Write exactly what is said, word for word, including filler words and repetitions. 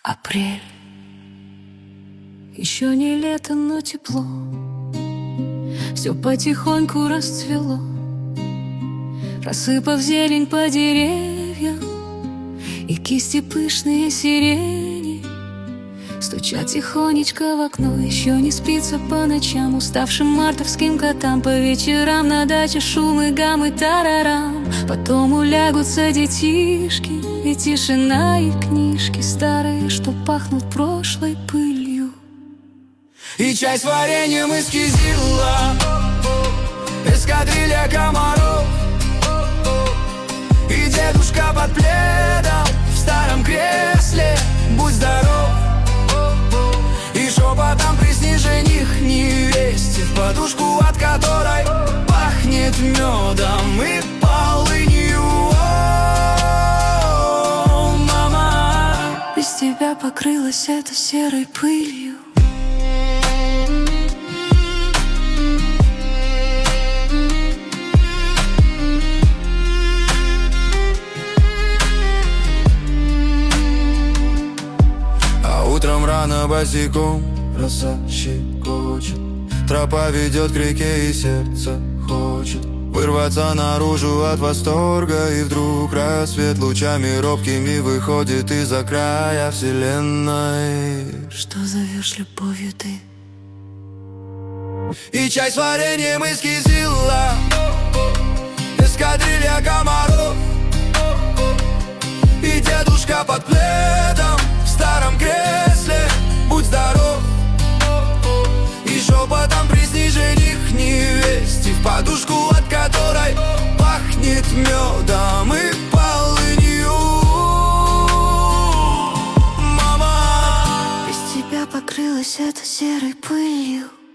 Апрель. Еще не лето, но тепло. Все потихоньку расцвело, рассыпав зелень по деревьям. И кисти пышные сирени стучат тихонечко в окно. Еще не спится по ночам уставшим мартовским котам. По вечерам на даче шум и гам и тарарам. Потом улягутся детишки, и тишина, и книжки старые, что пахнут прошлой пылью. И чай с вареньем из кизила, эскадрилья комаров, и дедушка под пледом в старом кресле, будь здоров. И шепотом присни жених невесте, в подушку от которой пахнет медом и полынью. О, мама, без тебя покрылась эта серой пылью. Утром рано босиком роса щекочет, тропа ведет к реке, и сердце хочет вырваться наружу от восторга. И вдруг рассвет лучами робкими выходит из-за края вселенной. Что зовешь любовью ты? И чай с вареньем из кизила, эскадрилья комаров, и дедушка под пледом в старом кресле, будь здоров. И шепотом присни жених невесте, в подушку от которой пахнет медом и полынью. Мама, без тебя покрылась эта серой пылью.